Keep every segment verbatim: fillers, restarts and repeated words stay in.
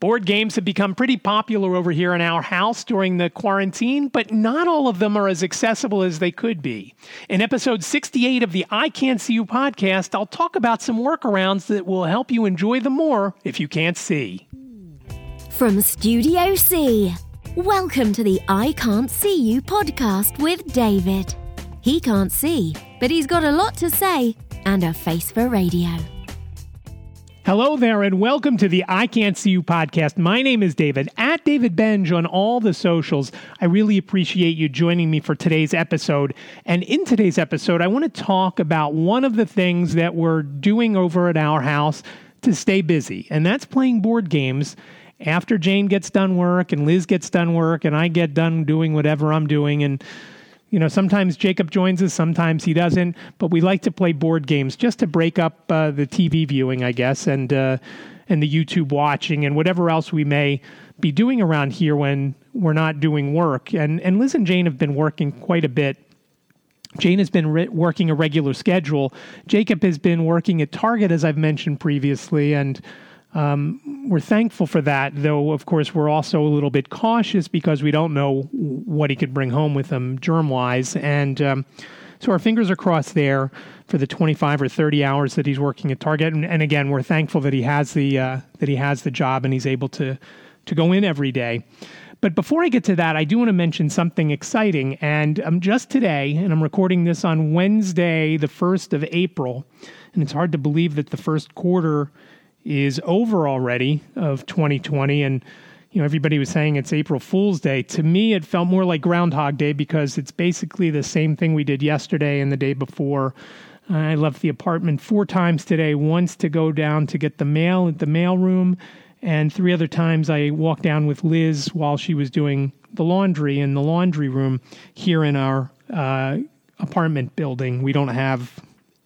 Board games have become pretty popular over here in our house during the quarantine, but not all of them are as accessible as they could be. In episode sixty-eight of the I Can't See You podcast, I'll talk about some workarounds that will help you enjoy them more if you can't see. From Studio C, welcome to the I Can't See You podcast with David. He can't see, but he's got a lot to say and a face for radio. Hello there, and welcome to the I Can't See You podcast. My name is David, at David Benj on all the socials. I really appreciate you joining me for today's episode. And in today's episode, I want to talk about one of the things that we're doing over at our house to stay busy, and that's playing board games after Jane gets done work and Liz gets done work and I get done doing whatever I'm doing. And you know, sometimes Jacob joins us, sometimes he doesn't, but we like to play board games just to break up uh, the T V viewing, I guess, and uh, and the YouTube watching and whatever else we may be doing around here when we're not doing work. And and Liz and Jane have been working quite a bit. Jane has been re- working a regular schedule. Jacob has been working at Target, as I've mentioned previously, and Um, we're thankful for that, though, of course, we're also a little bit cautious because we don't know what he could bring home with him germ-wise. And um, so our fingers are crossed there for the twenty-five or thirty hours that he's working at Target. And, and again, we're thankful that he has the uh, that he has the job and he's able to, to go in every day. But before I get to that, I do want to mention something exciting. And um, just today, and I'm recording this on Wednesday, the first of April, and it's hard to believe that the first quarter is over already of twenty twenty. And, you know, everybody was saying it's April Fool's Day. To me, it felt more like Groundhog Day because it's basically the same thing we did yesterday and the day before. I left the apartment four times today, once to go down to get the mail at the mail room, and three other times I walked down with Liz while she was doing the laundry in the laundry room here in our uh, apartment building. We don't have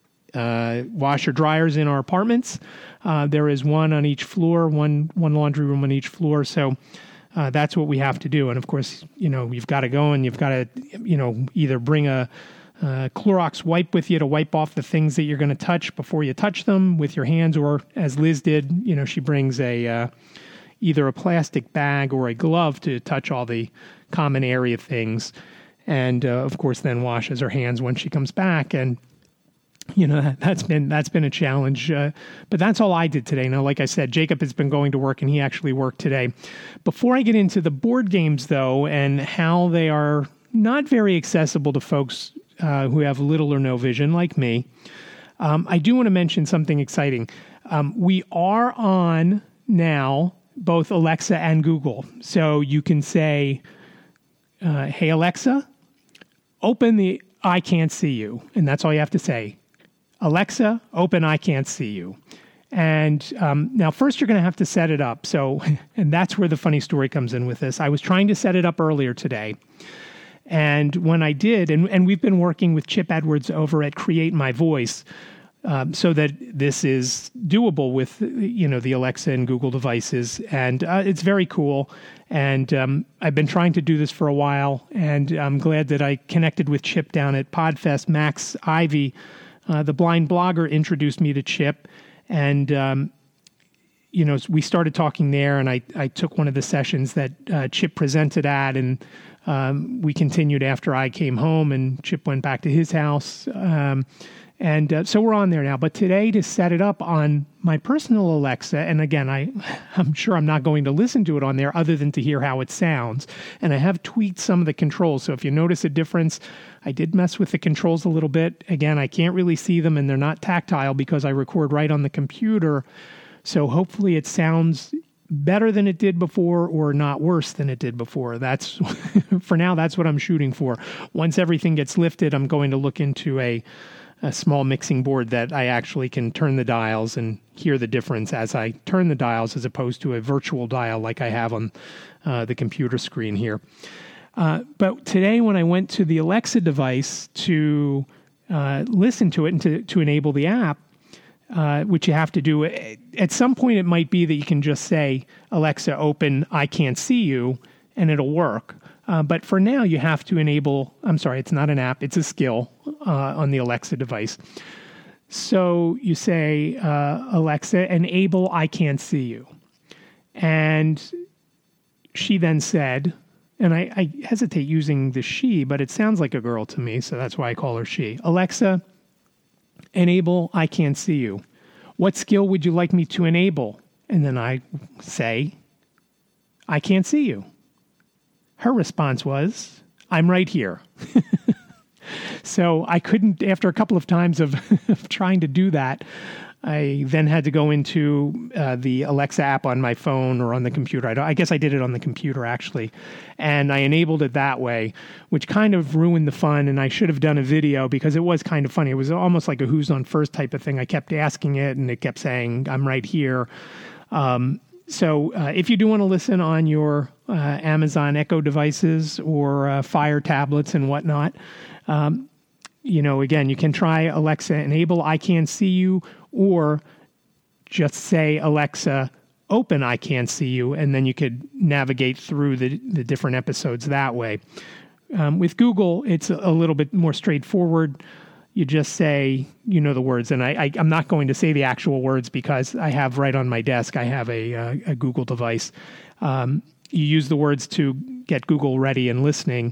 uh, washer dryers in our apartments. Uh, there is one on each floor, one one laundry room on each floor. So uh, that's what we have to do. And of course, you know, you've got to go and you've got to, you know, either bring a, a Clorox wipe with you to wipe off the things that you're going to touch before you touch them with your hands, or as Liz did, you know, she brings a uh, either a plastic bag or a glove to touch all the common area things. And uh, of course, then washes her hands when she comes back. And You know, that, that's been that's been a challenge. Uh, but that's all I did today. Now, like I said, Jacob has been going to work, and he actually worked today. Before I get into the board games, though, and how they are not very accessible to folks uh, who have little or no vision, like me, um, I do want to mention something exciting. Um, we are on now both Alexa and Google. So you can say, uh, hey, Alexa, open the I Can't See You. And that's all you have to say. Alexa, open I Can't See You. And um, now first you're going to have to set it up. So, and that's where the funny story comes in with this. I was trying to set it up earlier today. And when I did, and, and we've been working with Chip Edwards over at Create My Voice, um, so that this is doable with, you know, the Alexa and Google devices. And uh, it's very cool. And um, I've been trying to do this for a while. And I'm glad that I connected with Chip down at Podfest. Max Ivy, Uh, the blind blogger, introduced me to Chip, and um, you know, we started talking there, and I, I took one of the sessions that uh, Chip presented at, and um, we continued after I came home, and Chip went back to his house, um, and uh, so we're on there now. But today, to set it up on my personal Alexa, and again, I, I'm sure I'm not going to listen to it on there other than to hear how it sounds, and I have tweaked some of the controls, so if you notice a difference, I did mess with the controls a little bit. Again, I can't really see them, and they're not tactile because I record right on the computer. So hopefully it sounds better than it did before, or not worse than it did before. That's, for now, that's what I'm shooting for. Once everything gets lifted, I'm going to look into a, a small mixing board that I actually can turn the dials and hear the difference as I turn the dials, as opposed to a virtual dial like I have on uh, the computer screen here. Uh, but today, when I went to the Alexa device to uh, listen to it and to, to enable the app, uh, which you have to do, at some point it might be that you can just say, Alexa, open I Can't See You, and it'll work. Uh, but for now, you have to enable, I'm sorry, it's not an app, it's a skill uh, on the Alexa device. So you say, uh, Alexa, enable I Can't See You. And she then said, and I, I hesitate using the she, but it sounds like a girl to me, so that's why I call her she. Alexa, enable I Can't See You. What skill would you like me to enable? And then I say, I can't see you. Her response was, I'm right here. So I couldn't, after a couple of times of, of trying to do that, I then had to go into uh, the Alexa app on my phone or on the computer. I, don't, I guess I did it on the computer, actually. And I enabled it that way, which kind of ruined the fun. And I should have done a video because it was kind of funny. It was almost like a who's on first type of thing. I kept asking it, and it kept saying, I'm right here. Um, so uh, if you do want to listen on your uh, Amazon Echo devices or uh, Fire tablets and whatnot, um, you know, again, you can try Alexa enable I Can't See You, or just say, Alexa, open I Can't See You, and then you could navigate through the, the different episodes that way. Um, with Google, it's a little bit more straightforward. You just say, you know, the words, and I, I, I'm not going to say the actual words because I have right on my desk, I have a, a, a Google device. Um, you use the words to get Google ready and listening,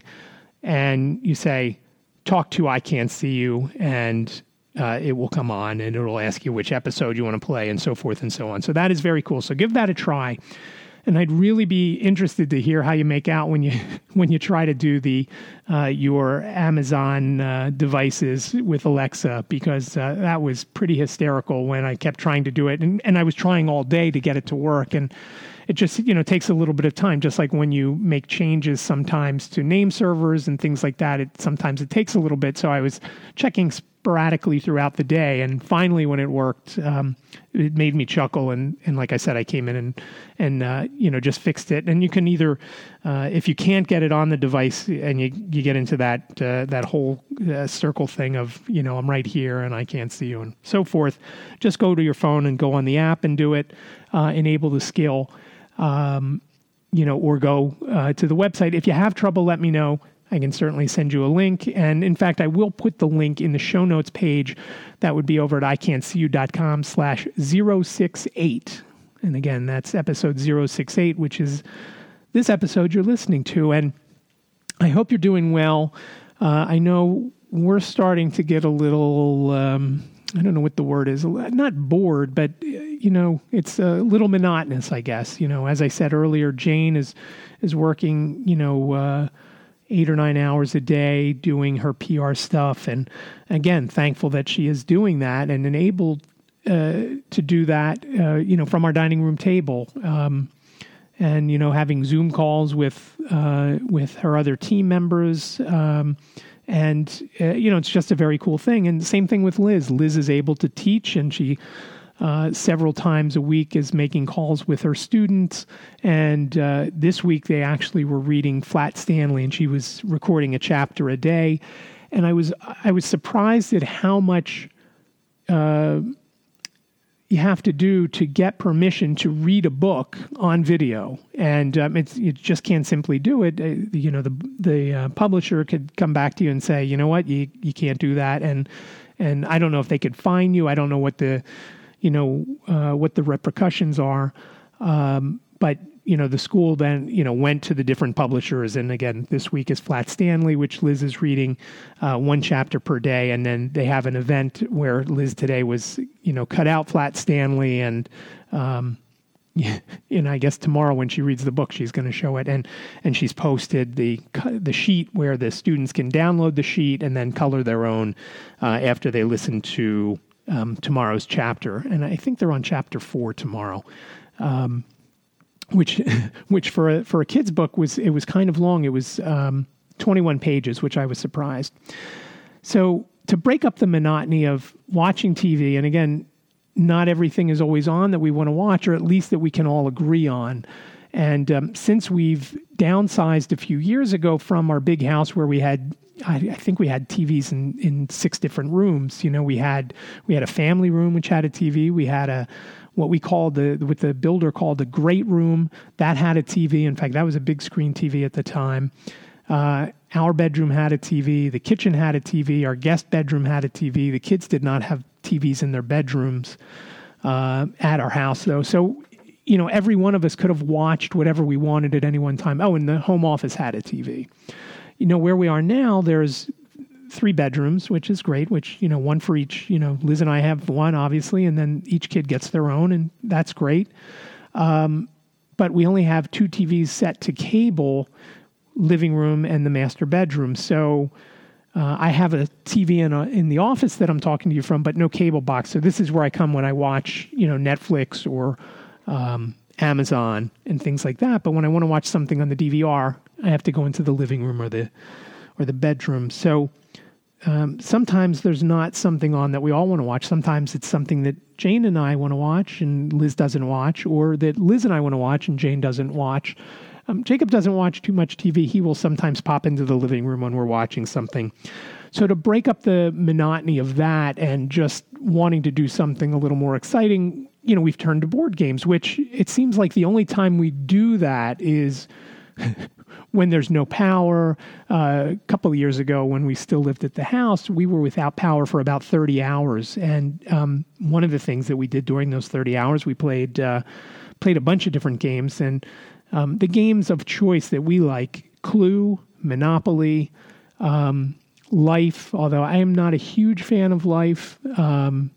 and you say, talk to I Can't See You, and uh, it will come on, and it'll ask you which episode you want to play, and so forth and so on. So that is very cool. So give that a try. And I'd really be interested to hear how you make out when you when you try to do the uh, your Amazon uh, devices with Alexa, because uh, that was pretty hysterical when I kept trying to do it, and, and I was trying all day to get it to work, and it just, you know, takes a little bit of time. Just like when you make changes sometimes to name servers and things like that, it sometimes it takes a little bit. So I was checking sporadically throughout the day, and finally, when it worked, um, it made me chuckle. And, and like I said, I came in and and uh, you know, just fixed it. And you can either, uh, if you can't get it on the device, and you you get into that uh, that whole uh, circle thing of, you know, I'm right here and I can't see you and so forth, just go to your phone and go on the app and do it. Uh, enable the skill. Um, you know, or go uh, to the website. If you have trouble, let me know. I can certainly send you a link. And in fact, I will put the link in the show notes page. That would be over at ican'tseeyou.com slash 068. And again, that's episode zero six eight, which is this episode you're listening to. And I hope you're doing well. Uh, I know we're starting to get a little, um, I don't know what the word is, not bored, but, you know, it's a little monotonous, I guess. You know, as I said earlier, Jane is is working, you know, uh, eight or nine hours a day doing her P R stuff. And again, thankful that she is doing that and enabled uh, to do that, uh, you know, from our dining room table. Um, and, you know, having Zoom calls with uh, with her other team members. Um, and, uh, you know, it's just a very cool thing. And same thing with Liz. Liz is able to teach, and she Uh, several times a week is making calls with her students. And uh, this week they actually were reading Flat Stanley, and she was recording a chapter a day. And I was I was surprised at how much uh, you have to do to get permission to read a book on video. And um, it's, you just can't simply do it. Uh, you know, the the uh, publisher could come back to you and say, you know what, you you can't do that. And and I don't know if they could fine you. I don't know what the you know, uh, what the repercussions are. Um, but, you know, the school then, you know, went to the different publishers. And again, this week is Flat Stanley, which Liz is reading uh, one chapter per day. And then they have an event where Liz today was, you know, cut out Flat Stanley. And, um, and I guess tomorrow when she reads the book, she's going to show it. And, and she's posted the, the sheet where the students can download the sheet and then color their own uh, after they listen to Um, tomorrow's chapter, and I think they're on chapter four tomorrow, um, which, which for a, for a kid's book was it was kind of long. It was um, twenty-one pages, which I was surprised. So to break up the monotony of watching T V, and again, not everything is always on that we want to watch, or at least that we can all agree on. And um, since we've downsized a few years ago from our big house where we had, I, I think we had T Vs in, in six different rooms. You know, we had we had a family room which had a T V. We had a what we called the what the builder called the great room that had a T V. In fact, that was a big screen T V at the time. Uh, our bedroom had a T V. The kitchen had a T V. Our guest bedroom had a T V. The kids did not have T Vs in their bedrooms uh, at our house, though. So, you know, every one of us could have watched whatever we wanted at any one time. Oh, and the home office had a T V. You know, where we are now, there's three bedrooms, which is great, which, you know, one for each. You know, Liz and I have one, obviously, and then each kid gets their own, and that's great. Um, but we only have two T Vs set to cable, living room and the master bedroom. So uh, I have a T V in, a, in the office that I'm talking to you from, but no cable box. So this is where I come when I watch, you know, Netflix or um, Amazon and things like that. But when I want to watch something on the D V R, I have to go into the living room or the or the bedroom. So um, sometimes there's not something on that we all want to watch. Sometimes it's something that Jane and I want to watch and Liz doesn't watch, or that Liz and I want to watch and Jane doesn't watch. Um, Jacob doesn't watch too much T V. He will sometimes pop into the living room when we're watching something. So to break up the monotony of that and just wanting to do something a little more exciting, you know, we've turned to board games, which it seems like the only time we do that is when there's no power. Uh, a couple of years ago, when we still lived at the house, we were without power for about thirty hours. And um, one of the things that we did during those thirty hours, we played uh, played a bunch of different games. And um, the games of choice that we like, Clue, Monopoly, um, Life, although I am not a huge fan of Life. Um,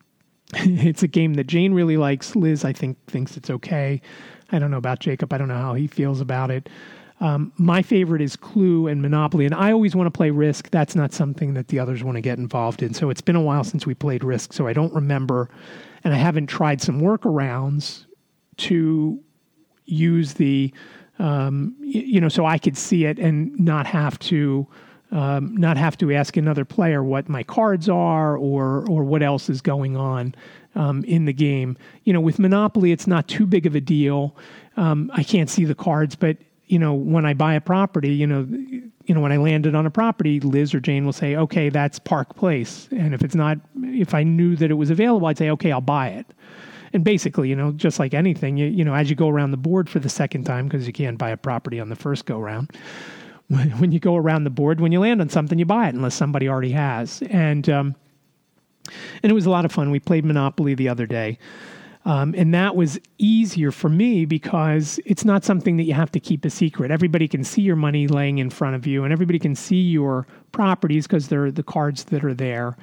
it's a game that Jane really likes. Liz, I think, thinks it's okay. I don't know about Jacob. I don't know how he feels about it. Um, my favorite is Clue and Monopoly, and I always want to play Risk. That's not something that the others want to get involved in. So it's been a while since we played Risk, so I don't remember, and I haven't tried some workarounds to use the, um, y- you know, so I could see it and not have to, um, not have to ask another player what my cards are or or what else is going on um, in the game. You know, with Monopoly, it's not too big of a deal. Um, I can't see the cards, but you know, when I buy a property, you know, you know, when I landed on a property, Liz or Jane will say, okay, that's Park Place. And if it's not, if I knew that it was available, I'd say, okay, I'll buy it. And basically, you know, just like anything, you, you know, as you go around the board for the second time, because you can't buy a property on the first go round, when, when you go around the board, when you land on something, you buy it unless somebody already has. And, um, and it was a lot of fun. We played Monopoly the other day. Um, and that was easier for me because it's not something that you have to keep a secret. Everybody can see your money laying in front of you, and everybody can see your properties because they're the cards that are there.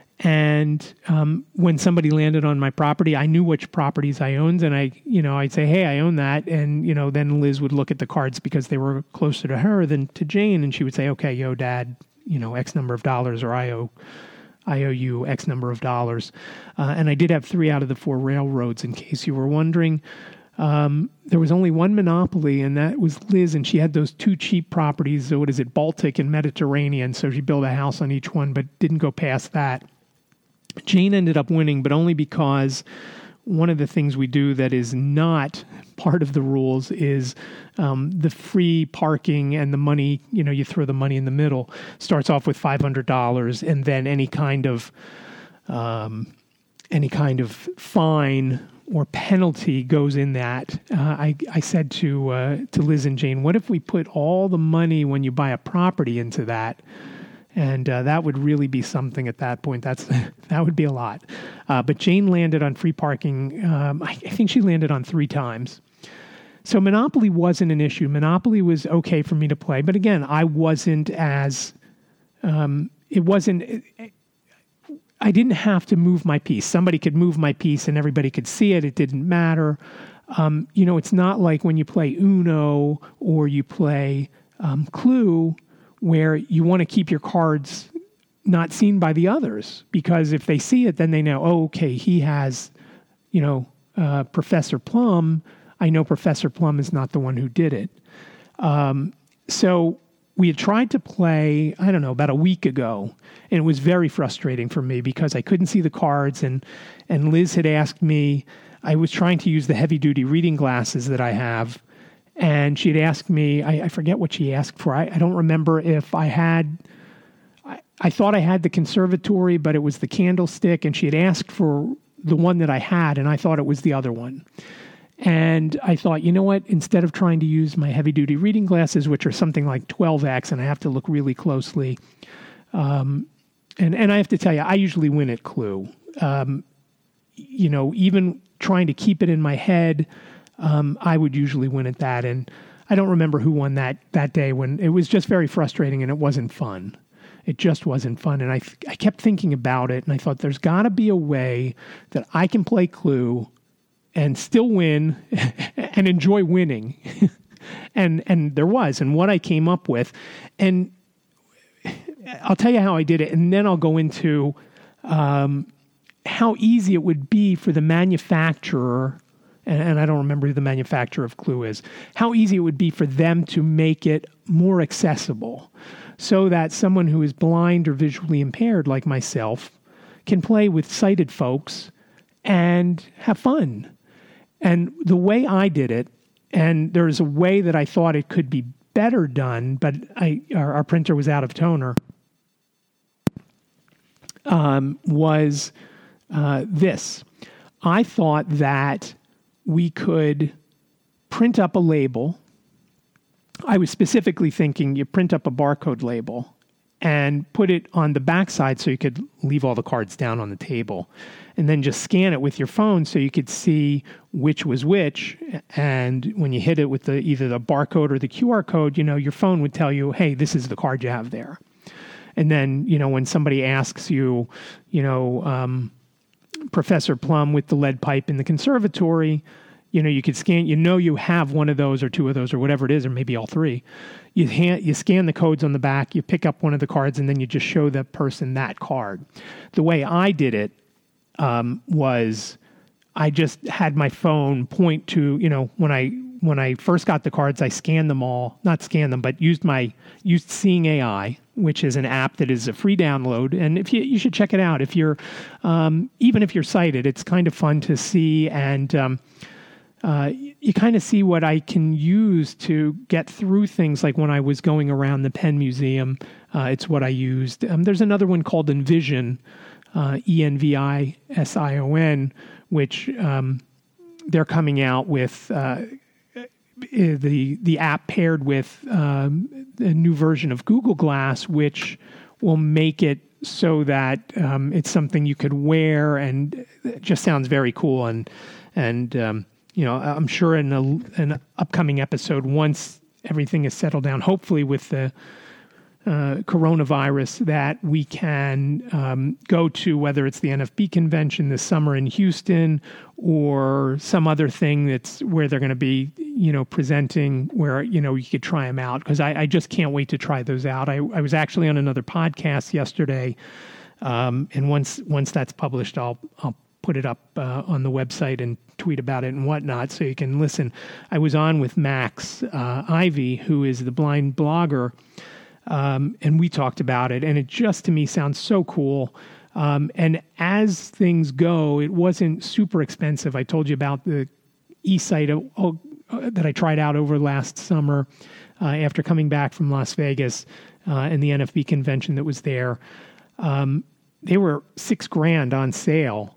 And um, when somebody landed on my property, I knew which properties I owned, and I, you know, I'd say, "Hey, I own that," and you know, then Liz would look at the cards because they were closer to her than to Jane, and she would say, "Okay, yo, Dad, you know, X number of dollars, or I owe." I owe you X number of dollars. Uh, and I did have three out of the four railroads, in case you were wondering. Um, there was only one Monopoly, and that was Liz, and she had those two cheap properties. So what is it, Baltic and Mediterranean. So she built a house on each one, but didn't go past that. Jane ended up winning, but only because one of the things we do that is not part of the rules is um, the free parking and the money, you know, you throw the money in the middle, starts off with five hundred dollars, and then any kind of um, any kind of fine or penalty goes in that. Uh, I, I said to uh, to Liz and Jane, what if we put all the money when you buy a property into that? And uh, that would really be something at that point. That's that would be a lot. Uh, but Jane landed on free parking. Um, I, I think she landed on three times. So Monopoly wasn't an issue. Monopoly was okay for me to play. But again, I wasn't as, um, it wasn't, it, I didn't have to move my piece. Somebody could move my piece and everybody could see it. It didn't matter. Um, you know, it's not like when you play Uno or you play um, Clue, where you want to keep your cards not seen by the others, because if they see it, then they know, oh, okay, he has, you know, uh, Professor Plum. I know Professor Plum is not the one who did it. Um, so we had tried to play, I don't know, about a week ago, and it was very frustrating for me because I couldn't see the cards, and and Liz had asked me, I was trying to use the heavy-duty reading glasses that I have, and she'd asked me, I, I forget what she asked for. I, I don't remember if I had, I, I thought I had the conservatory, but it was the candlestick, and she had asked for the one that I had, and I thought it was the other one. And I thought, you know what, instead of trying to use my heavy-duty reading glasses, which are something like twelve X, and I have to look really closely, um, and, and I have to tell you, I usually win at Clue. Um, you know, even trying to keep it in my head, um, I would usually win at that. And I don't remember who won that that day when it was just very frustrating and it wasn't fun. It just wasn't fun. And I, th- I kept thinking about it and I thought there's got to be a way that I can play Clue and still win and enjoy winning. and and there was. And what I came up with, and I'll tell you how I did it, and then I'll go into um, how easy it would be for the manufacturer, and, and I don't remember who the manufacturer of Clue is, how easy it would be for them to make it more accessible so that someone who is blind or visually impaired like myself can play with sighted folks and have fun. And the way I did it, and there's a way that I thought it could be better done, but I our, our printer was out of toner, um, was uh, this. I thought that we could print up a label. I was specifically thinking you print up a barcode label and put it on the backside so you could leave all the cards down on the table and then just scan it with your phone so you could see which was which. And when you hit it with the either the barcode or the Q R code, you know, your phone would tell you, hey, this is the card you have there. And then, you know, when somebody asks you, you know, um, Professor Plum with the lead pipe in the conservatory, you know, you could scan, you know, you have one of those or two of those or whatever it is, or maybe all three. You hand, you scan the codes on the back, you pick up one of the cards, and then you just show the person that card. The way I did it um, was I just had my phone point to, you know, when I when I first got the cards, I scanned them all, not scanned them, but used my used Seeing A I, which is an app that is a free download. And if you you should check it out. If you're um, even if you're sighted, it's kind of fun to see, and um, Uh, you kind of see what I can use to get through things. Like when I was going around the Penn Museum, uh, it's what I used. Um, there's another one called Envision, uh, E N V I S I O N, which um, they're coming out with uh, the the app paired with um, a new version of Google Glass, which will make it so that um, it's something you could wear, and it just sounds very cool. And and um, you know, I'm sure in a, an upcoming episode, once everything is settled down, hopefully with the uh, coronavirus, that we can um, go to, whether it's the N F B convention this summer in Houston or some other thing that's where they're going to be, you know, presenting where, you know, you could try them out. Because I, I just can't wait to try those out. I, I was actually on another podcast yesterday, um, and once once that's published, I'll I'll put it up uh, on the website and tweet about it and whatnot so you can listen. I was on with Max uh, Ivy, who is the blind blogger, um, and we talked about it, and it just to me sounds so cool. Um, and as things go, it wasn't super expensive. I told you about the eSight uh, uh, that I tried out over last summer uh, after coming back from Las Vegas uh, and the N F B convention that was there. Um, they were six grand on sale.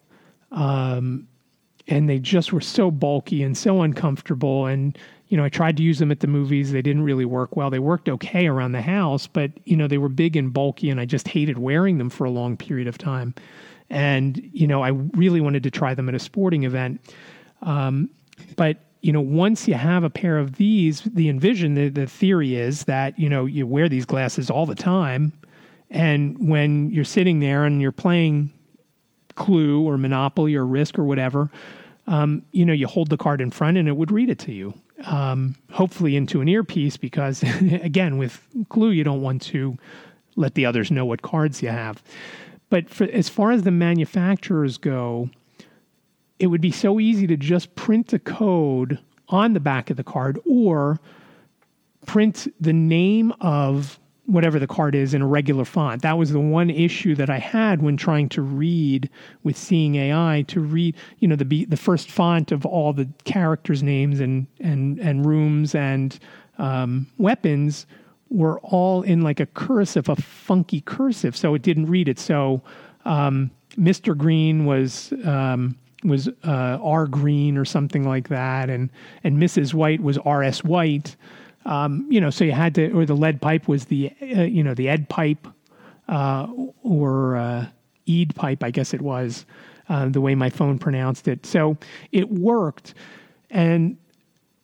Um, and they just were so bulky and so uncomfortable. And, you know, I tried to use them at the movies. They didn't really work well. They worked okay around the house, but, you know, they were big and bulky, and I just hated wearing them for a long period of time. And, you know, I really wanted to try them at a sporting event. Um, but, you know, once you have a pair of these, the Envision, the, the theory is that, you know, you wear these glasses all the time. And when you're sitting there and you're playing Clue or Monopoly or Risk or whatever, um, you know, you hold the card in front and it would read it to you, um, hopefully into an earpiece, because, again, with Clue, you don't want to let the others know what cards you have. But for, as far as the manufacturers go, it would be so easy to just print the code on the back of the card or print the name of whatever the card is in a regular font. That was the one issue that I had when trying to read with Seeing A I, to read, you know, the the first font of all the characters' names and and and rooms and um, weapons were all in like a cursive, a funky cursive, so it didn't read it. So um, Mister Green was um, was uh, R Green or something like that, and and Missus White was R S White. Um, you know, so you had to, or the lead pipe was the, uh, you know, the Ed pipe, uh, or uh, Eed pipe, I guess it was, uh, the way my phone pronounced it. So it worked. And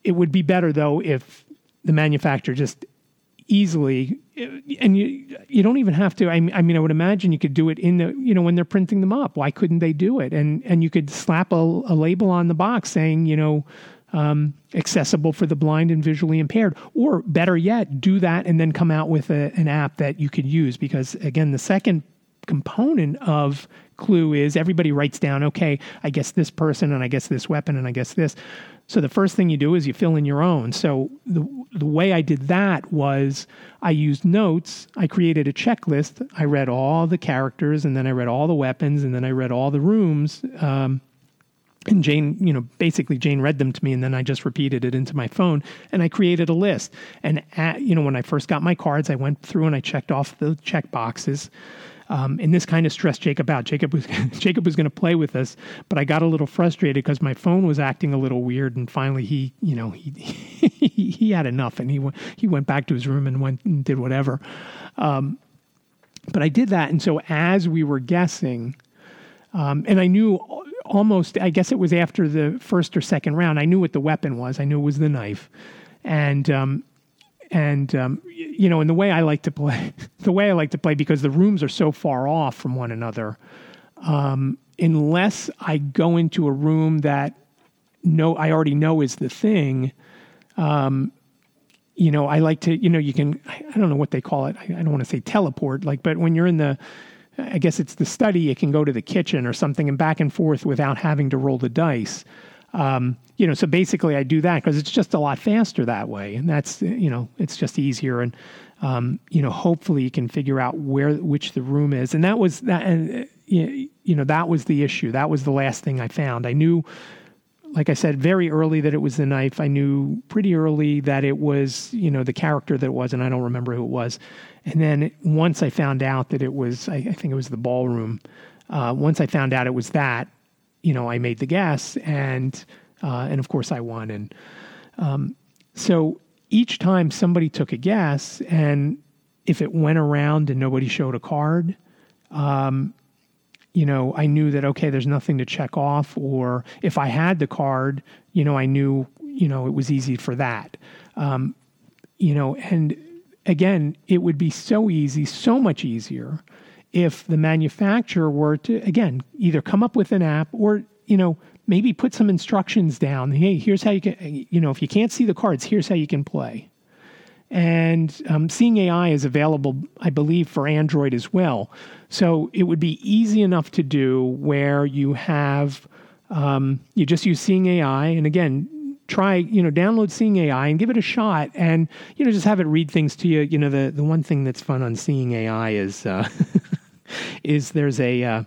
it would be better though if the manufacturer just easily, and you you don't even have to. I mean, I mean, I would imagine you could do it in the, you know, when they're printing them up. Why couldn't they do it? And and you could slap a, a label on the box saying, you know, um, accessible for the blind and visually impaired, or better yet, do that and then come out with a, an app that you could use. Because again, the second component of Clue is everybody writes down, okay, I guess this person, and I guess this weapon, and I guess this. So the first thing you do is you fill in your own. So the the way I did that was I used notes. I created a checklist. I read all the characters, and then I read all the weapons, and then I read all the rooms. Um, and Jane, you know, basically Jane read them to me, and then I just repeated it into my phone, and I created a list. And at, you know, when I first got my cards, I went through and I checked off the check boxes. Um, and this kind of stressed Jacob out. Jacob was Jacob was going to play with us, but I got a little frustrated because my phone was acting a little weird. And finally, he, you know, he he, he had enough, and he went he went back to his room and went and did whatever. Um, but I did that, and so as we were guessing, um, and I knew almost, I guess it was after the first or second round, I knew what the weapon was. I knew it was the knife, and. Um, And, um, you know, and the way I like to play, the way I like to play, because the rooms are so far off from one another, um, unless I go into a room that no, I already know is the thing, um, you know, I like to, you know, you can, I don't know what they call it. I, I don't want to say teleport, like, but when you're in the, I guess it's the study, it can go to the kitchen or something and back and forth without having to roll the dice. Um, you know, so basically I do that because it's just a lot faster that way. And that's, you know, it's just easier. And, um, you know, hopefully you can figure out where, which the room is. And that was that, and, you know, that was the issue. That was the last thing I found. I knew, like I said, very early that it was the knife. I knew pretty early that it was, you know, the character that it was, and I don't remember who it was. And then once I found out that it was, I, I think it was the ballroom. Uh, once I found out it was that, you know, I made the guess, and uh, and of course I won. And um, so each time somebody took a guess, and if it went around and nobody showed a card, um, you know, I knew that, okay, there's nothing to check off. Or if I had the card, you know, I knew, you know, it was easy for that. Um, you know, and again, it would be so easy, so much easier if the manufacturer were to, again, either come up with an app or, you know, maybe put some instructions down. Hey, here's how you can, you know, if you can't see the cards, here's how you can play. And um, Seeing A I is available, I believe, for Android as well. So it would be easy enough to do where you have, um, you just use Seeing A I. And again, try, you know, download Seeing A I and give it a shot, and, you know, just have it read things to you. You know, the, the one thing that's fun on Seeing A I is, uh, is there's a, uh,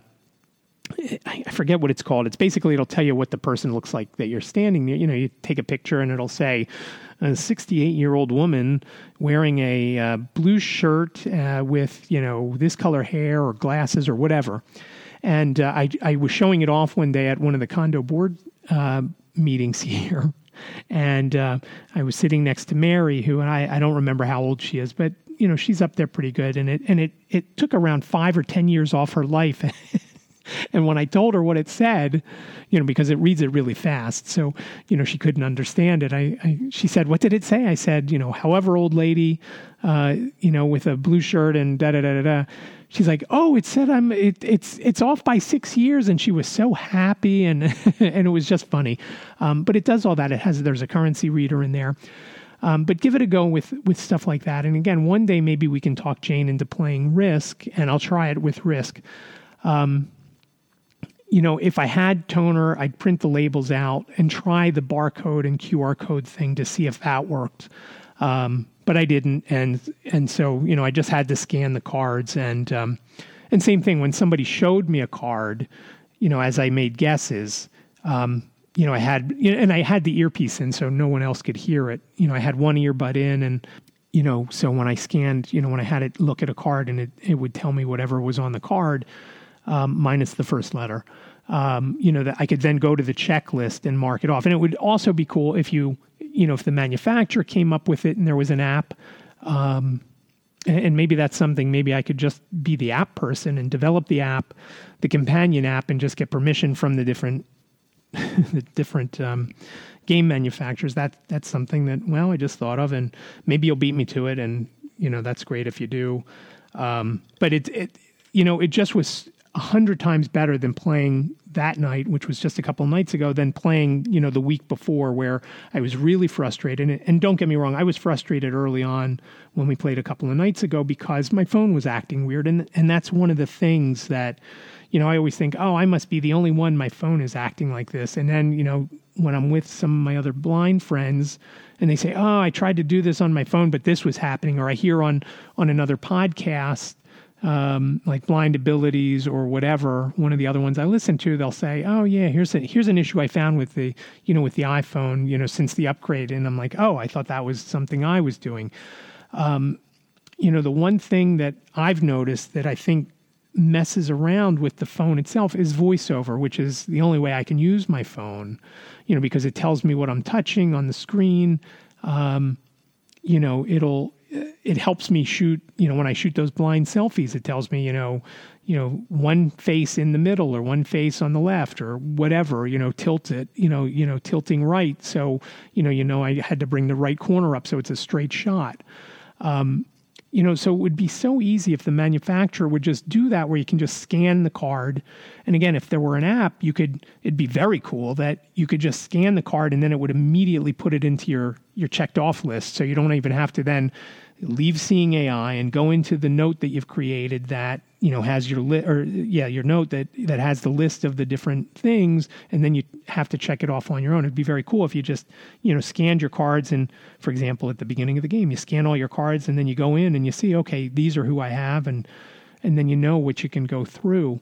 I forget what it's called. It's basically, it'll tell you what the person looks like that you're standing near. You know, you take a picture and it'll say a sixty-eight-year-old woman wearing a uh, blue shirt uh, with, you know, this color hair or glasses or whatever. And uh, I, I was showing it off one day at one of the condo board uh, meetings here. And uh, I was sitting next to Mary, who, and I, I don't remember how old she is, but, you know, she's up there pretty good. And it and it it took around five or ten years off her life. And when I told her what it said, you know, because it reads it really fast, so, you know, she couldn't understand it. I, I she said, "What did it say?" I said, you know, however old lady, uh, you know, with a blue shirt and da da da da da. She's like, "Oh, it said I'm it, it's it's off by six years," and she was so happy, and and it was just funny. Um, but it does all that. It has there's a currency reader in there. Um, but give it a go with, with stuff like that. And again, one day maybe we can talk Jane into playing Risk, and I'll try it with Risk. Um, you know, if I had toner, I'd print the labels out and try the barcode and Q R code thing to see if that worked. Um, but I didn't. And, and so, you know, I just had to scan the cards. And, um, and same thing, when somebody showed me a card, you know, as I made guesses, um, you know, I had, and I had the earpiece in so no one else could hear it. You know, I had one earbud in, and, you know, so when I scanned, you know, when I had it look at a card and it, it would tell me whatever was on the card, um, minus the first letter, um, you know, that I could then go to the checklist and mark it off. And it would also be cool if you, you know, if the manufacturer came up with it and there was an app, um, and, and maybe that's something, maybe I could just be the app person and develop the app, the companion app, and just get permission from the different the different um, game manufacturers, that that's something that, well, I just thought of, and maybe you'll beat me to it, and, you know, that's great if you do. Um, but it, it, you know, it just was a hundred times better than playing that night, which was just a couple of nights ago, than playing, you know, the week before, where I was really frustrated. And, and don't get me wrong, I was frustrated early on when we played a couple of nights ago because my phone was acting weird. And, and that's one of the things that, you know, I always think, oh, I must be the only one my phone is acting like this. And then, you know, when I'm with some of my other blind friends and they say, oh, I tried to do this on my phone, but this was happening. Or I hear on, on another podcast, um, like Blind Abilities or whatever, one of the other ones I listen to, they'll say, oh yeah, here's a, here's an issue I found with the, you know, with the iPhone, you know, since the upgrade. And I'm like, oh, I thought that was something I was doing. Um, you know, the one thing that I've noticed that I think messes around with the phone itself is VoiceOver, which is the only way I can use my phone, you know, because it tells me what I'm touching on the screen. Um, you know, it'll, it helps me shoot, you know, when I shoot those blind selfies, it tells me, you know, you know, one face in the middle or one face on the left or whatever, you know, tilt it, you know, you know, tilting right. So, you know, you know, I had to bring the right corner up so it's a straight shot. Um, You know, so it would be so easy if the manufacturer would just do that, where you can just scan the card. And again, if there were an app, you could, it'd be very cool that you could just scan the card and then it would immediately put it into your, your checked off list. So you don't even have to then leave Seeing A I and go into the note that you've created that, you know, has your list, or yeah, your note that, that has the list of the different things. And then you have to check it off on your own. It'd be very cool if you just, you know, scanned your cards. And for example, at the beginning of the game, you scan all your cards and then you go in and you see, okay, these are who I have. And, and then you know what you can go through.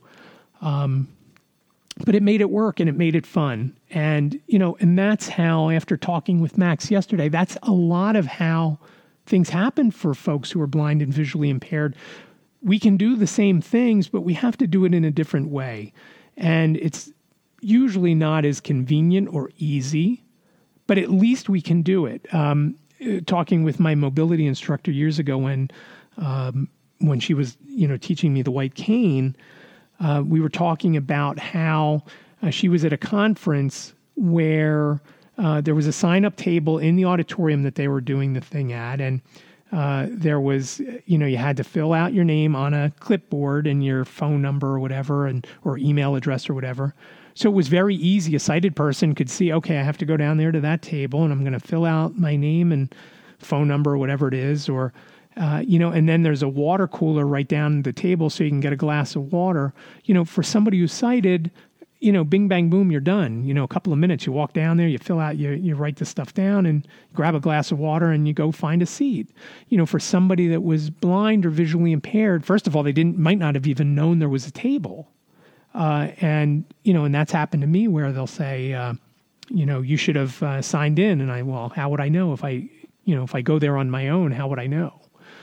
Um, but it made it work and it made it fun. And, you know, and that's how, after talking with Max yesterday, that's a lot of how things happen for folks who are blind and visually impaired. We can do the same things, but we have to do it in a different way. And it's usually not as convenient or easy, but at least we can do it. Um, talking with my mobility instructor years ago when um, when she was, you know, teaching me the white cane, uh, we were talking about how uh, she was at a conference where uh, there was a sign-up table in the auditorium that they were doing the thing at, and Uh, there was, you know, you had to fill out your name on a clipboard and your phone number or whatever, and or email address or whatever. So it was very easy. A sighted person could see, okay, I have to go down there to that table and I'm going to fill out my name and phone number or whatever it is. Or, uh, you know, and then there's a water cooler right down the table so you can get a glass of water. You know, for somebody who's sighted, you know, bing, bang, boom, you're done. You know, a couple of minutes, you walk down there, you fill out, you, you write the stuff down and grab a glass of water and you go find a seat. You know, for somebody that was blind or visually impaired, first of all, they didn't, might not have even known there was a table. Uh, and, you know, and that's happened to me where they'll say, uh, you know, you should have uh, signed in. And I, well, how would I know if I, you know, if I go there on my own, how would I know?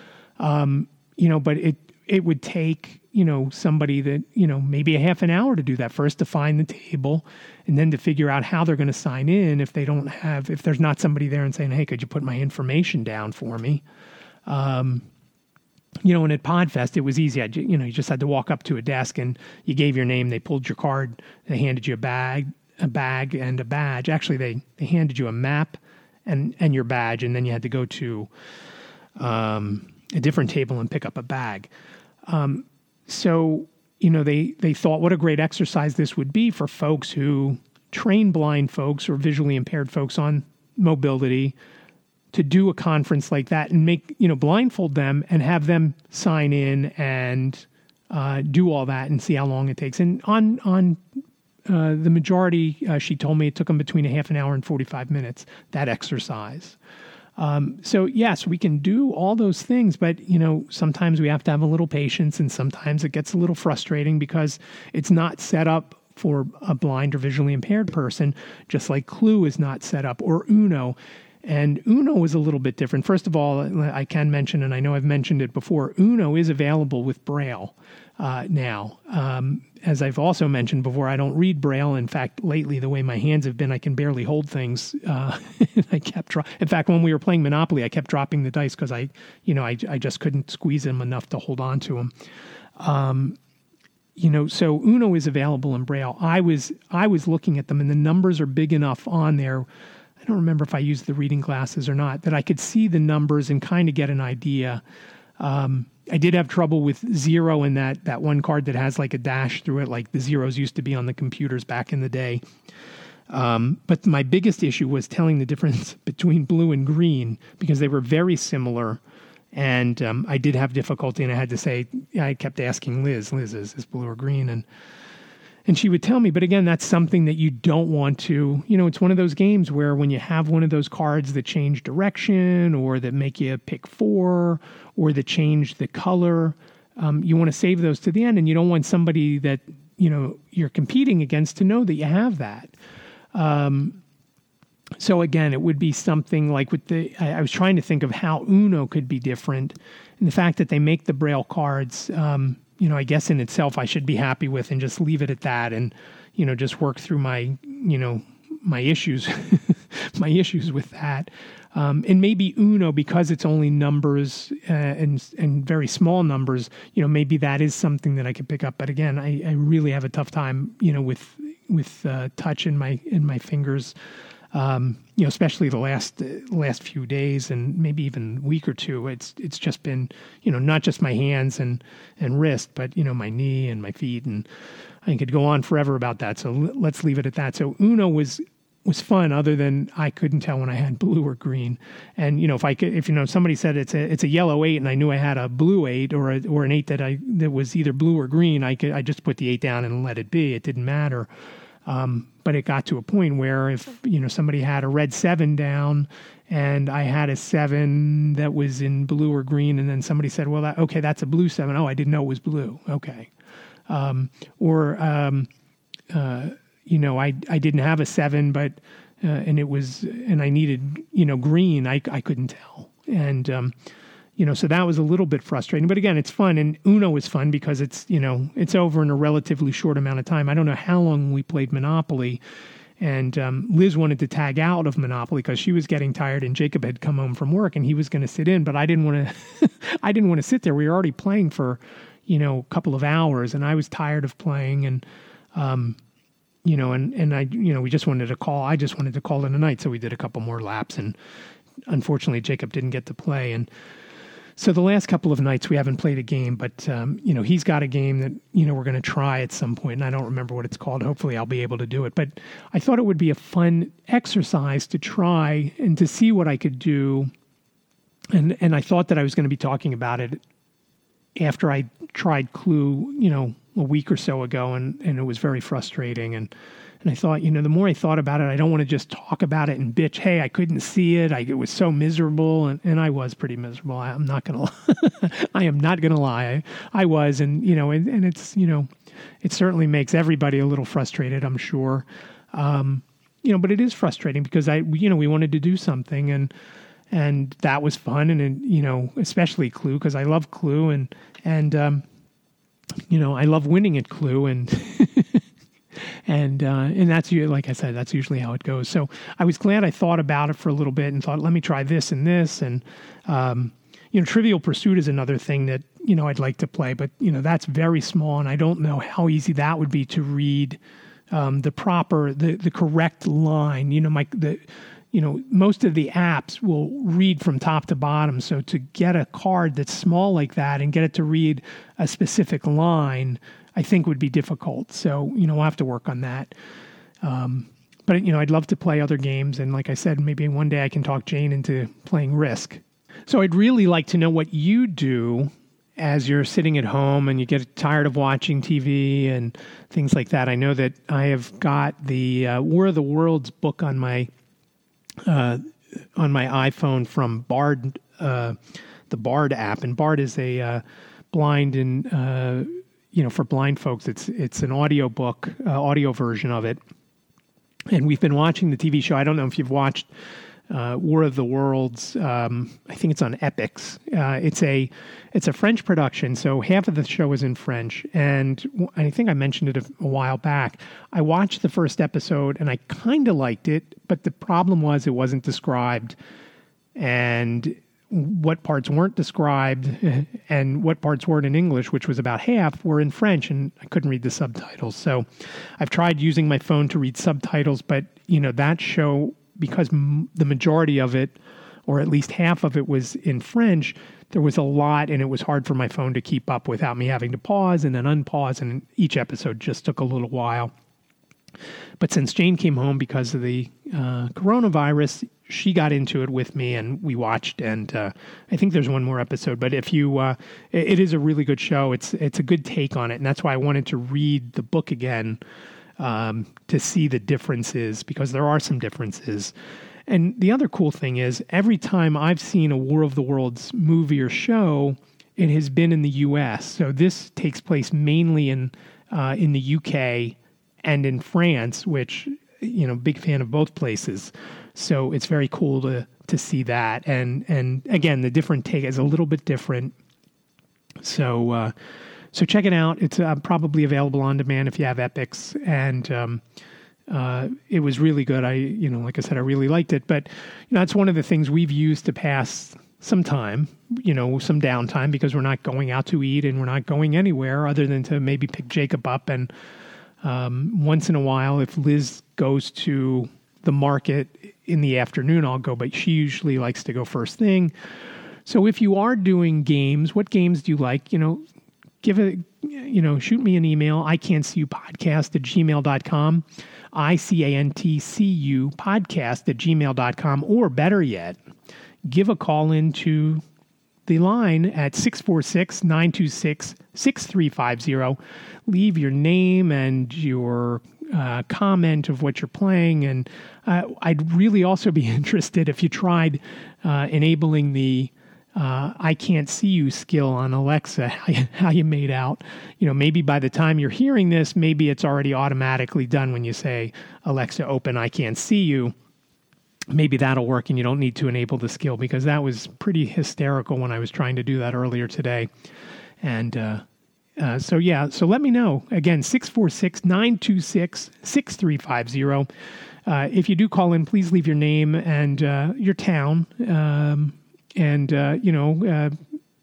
Um, you know, but it, it would take, you know, somebody that, you know, maybe a half an hour to do that, first to find the table and then to figure out how they're going to sign in if they don't have, if there's not somebody there and saying, hey, could you put my information down for me? Um, you know, and at PodFest, it was easy. I, you know, you just had to walk up to a desk and you gave your name. They pulled your card. They handed you a bag, a bag and a badge. Actually, they, they handed you a map and, and your badge. And then you had to go to um, a different table and pick up a bag. Um, So, you know, they, they thought what a great exercise this would be for folks who train blind folks or visually impaired folks on mobility to do a conference like that and make, you know, blindfold them and have them sign in and uh, do all that and see how long it takes. And on, on uh, the majority, uh, she told me it took them between a half an hour and forty-five minutes, that exercise. Um, so yes, we can do all those things, but, you know, sometimes we have to have a little patience and sometimes it gets a little frustrating because it's not set up for a blind or visually impaired person, just like Clue is not set up, or Uno. And Uno is a little bit different. First of all, I can mention, and I know I've mentioned it before, Uno is available with Braille uh, now. Um, as I've also mentioned before, I don't read Braille. In fact, lately, the way my hands have been, I can barely hold things. Uh, I kept, dro- in fact, when we were playing Monopoly, I kept dropping the dice because I, you know, I, I just couldn't squeeze them enough to hold on to them. Um, you know, so Uno is available in Braille. I was, I was looking at them, and the numbers are big enough on there I don't remember if I used the reading glasses or not, that I could see the numbers and kind of get an idea. Um, I did have trouble with zero in that, that one card that has like a dash through it, like the zeros used to be on the computers back in the day. Um, but my biggest issue was telling the difference between blue and green because they were very similar. And um, I did have difficulty, and I had to say, I kept asking Liz, Liz, is this blue or green? And and she would tell me, but again, that's something that you don't want to, you know, it's one of those games where when you have one of those cards that change direction or that make you pick four or that change the color, um, you want to save those to the end, and you don't want somebody that, you know, you're competing against to know that you have that. Um, so again, it would be something like with the, I, I was trying to think of how Uno could be different, and the fact that they make the Braille cards, um, you know, I guess in itself I should be happy with and just leave it at that and, you know, just work through my, you know, my issues, my issues with that. Um, and maybe Uno, because it's only numbers uh, and and very small numbers, you know, maybe that is something that I could pick up. But again, I, I really have a tough time, you know, with with uh, touch in my in my fingers. Um, you know, especially the last uh, last few days and maybe even week or two. It's it's just been, you know, not just my hands and, and wrist, but, you know, my knee and my feet. And I could go on forever about that. So l- let's leave it at that. So Uno was was fun, other than I couldn't tell when I had blue or green. And, you know, if I could, if, you know, somebody said it's a it's a yellow eight and I knew I had a blue eight or a, or an eight that I that was either blue or green, I could I just put the eight down and let it be. It didn't matter. Um, but it got to a point where if, you know, somebody had a red seven down and I had a seven that was in blue or green, and then somebody said, well, that, okay, that's a blue seven. Oh, I didn't know it was blue. Okay. Um, or, um, uh, you know, I, I didn't have a seven, but, uh, and it was, and I needed, you know, green. I, I couldn't tell. And, um, you know, so that was a little bit frustrating, but again, it's fun. And Uno is fun because it's, you know, it's over in a relatively short amount of time. I don't know how long we played Monopoly, and um, Liz wanted to tag out of Monopoly because she was getting tired, and Jacob had come home from work and he was going to sit in, but I didn't want to, I didn't want to sit there. We were already playing for, you know, a couple of hours, and I was tired of playing, and, um, you know, and, and I, you know, we just wanted to call, I just wanted to call it a night. So we did a couple more laps, and unfortunately Jacob didn't get to play. And so the last couple of nights we haven't played a game, but, um, you know, he's got a game that, you know, we're going to try at some point, and I don't remember what it's called. Hopefully I'll be able to do it. But I thought it would be a fun exercise to try and to see what I could do. And, and I thought that I was going to be talking about it after I tried Clue, you know, a week or so ago, and, and it was very frustrating. And, and I thought, you know, the more I thought about it, I don't want to just talk about it and bitch, hey, I couldn't see it. I, it was so miserable. And, and I was pretty miserable. I, I'm not going to, I am not going to lie. I, I was, and, you know, and, and it's, you know, it certainly makes everybody a little frustrated, I'm sure. Um, you know, but it is frustrating because I, you know, we wanted to do something, and, and that was fun. And, and you know, especially Clue, because I love Clue, and, and, um, you know, I love winning at Clue, and, and, uh, and that's, like I said, that's usually how it goes. So I was glad I thought about it for a little bit and thought, let me try this and this. And, um, you know, Trivial Pursuit is another thing that, you know, I'd like to play, but, you know, that's very small, and I don't know how easy that would be to read, um, the proper, the, the correct line. You know, my, the, you know, most of the apps will read from top to bottom. So to get a card that's small like that and get it to read a specific line, I think would be difficult. So, you know, we'll have to work on that. Um, but, you know, I'd love to play other games. And like I said, maybe one day I can talk Jane into playing Risk. So I'd really like to know what you do as you're sitting at home and you get tired of watching T V and things like that. I know that I have got the uh, War of the Worlds book on my Uh, on my iPhone from Bard, uh, the Bard app, and Bard is a uh, blind and uh, you know, for blind folks, it's it's an audio book, uh, audio version of it. And we've been watching the T V show. I don't know if you've watched uh, War of the Worlds. Um, I think it's on Epix. Uh, it's a it's a French production, so half of the show is in French. And I think I mentioned it a, a while back. I watched the first episode, and I kind of liked it, but the problem was it wasn't described, and what parts weren't described and what parts weren't in English, which was about half, were in French, and I couldn't read the subtitles. So I've tried using my phone to read subtitles, but, you know, that show because m- the majority of it, or at least half of it, was in French, there was a lot, and it was hard for my phone to keep up without me having to pause and then unpause, and each episode just took a little while. But since Jane came home because of the uh, coronavirus, she got into it with me, and we watched, and uh, I think there's one more episode. But if you, uh, it, it is a really good show. It's it's a good take on it, and that's why I wanted to read the book again um, to see the differences, because there are some differences. And the other cool thing is, every time I've seen a War of the Worlds movie or show, it has been in the U S. So this takes place mainly in uh, in the U K and in France, which, you know, big fan of both places. So it's very cool to to see that. And and again, the different take is a little bit different. So uh, so check it out. It's uh, probably available on demand if you have Epix. And um, uh, it was really good. I, you know, like I said, I really liked it. But you know, that's one of the things we've used to pass some time, you know, some downtime, because we're not going out to eat and we're not going anywhere other than to maybe pick Jacob up. And um, once in a while, if Liz goes to the market in the afternoon, I'll go, but she usually likes to go first thing. So if you are doing games, what games do you like? You know, give it, you know, shoot me an email, I can't see you podcast at gmail dot com, I C A N T C U podcast at gmail dot com, or better yet, give a call into the line at six four six, nine two six, six three five zero. Leave your name and your uh, comment of what you're playing. And uh, I'd really also be interested if you tried uh, enabling the uh, I can't see you skill on Alexa, how you, how you made out. You know, maybe by the time you're hearing this, maybe it's already automatically done when you say, Alexa, open I can't see you. Maybe that'll work and you don't need to enable the skill, because that was pretty hysterical when I was trying to do that earlier today. And uh, uh, so, yeah, so let me know. Again, six four six, nine two six, six three five zero. Uh, if you do call in, please leave your name and uh, your town. Um, and, uh, you know, uh,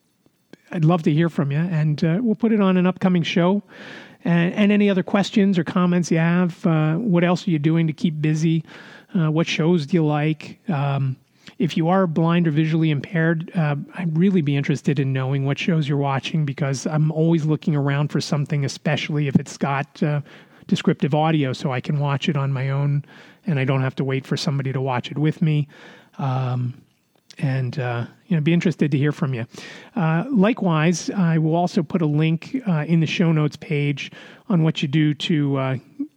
I'd love to hear from you. And uh, we'll put it on an upcoming show. And, and any other questions or comments you have, uh, what else are you doing to keep busy? Uh, what shows do you like? Um, if you are blind or visually impaired, uh, I'd really be interested in knowing what shows you're watching, because I'm always looking around for something, especially if it's got uh, descriptive audio, so I can watch it on my own and I don't have to wait for somebody to watch it with me. Um, and, uh, you know, be interested to hear from you. Uh, likewise, I will also put a link uh, in the show notes page on what you do to uh,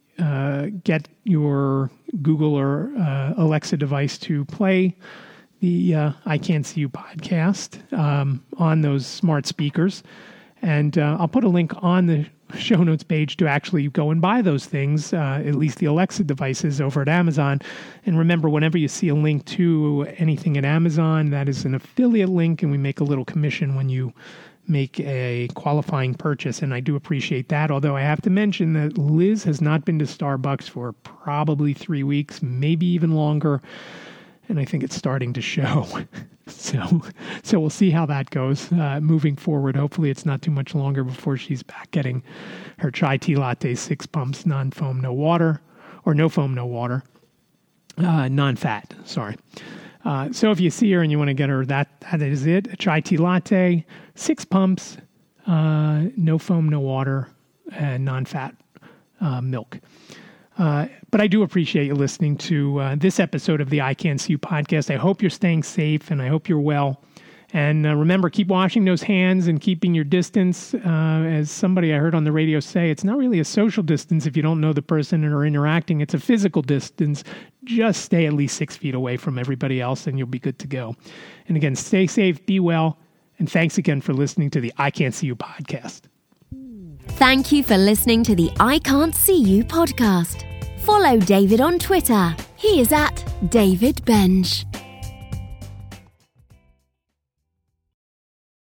uh, get your Google or uh, Alexa device to play the uh, I Can't See You podcast um, on those smart speakers. And uh, I'll put a link on the show notes page to actually go and buy those things, uh, at least the Alexa devices over at Amazon. And remember, whenever you see a link to anything at Amazon, that is an affiliate link, and we make a little commission when you make a qualifying purchase. And I do appreciate that. Although I have to mention that Liz has not been to Starbucks for probably three weeks, maybe even longer. And I think it's starting to show. so so we'll see how that goes uh, moving forward. Hopefully it's not too much longer before she's back getting her chai tea latte, six pumps, non-foam, no water, or no foam, no water, uh, non-fat, sorry. Uh, so if you see her and you want to get her, that that is it. A chai tea latte, six pumps, uh, no foam, no water, and non-fat uh, milk. Uh, but I do appreciate you listening to uh, this episode of the I Can't See You podcast. I hope you're staying safe, and I hope you're well. And uh, remember, keep washing those hands and keeping your distance. Uh, as somebody I heard on the radio say, it's not really a social distance if you don't know the person and are interacting. It's a physical distance. Just stay at least six feet away from everybody else, and you'll be good to go. And again, stay safe, be well, and thanks again for listening to the I Can't See You podcast. Thank you for listening to the I Can't See You podcast. Follow David on Twitter. He is at David Benj.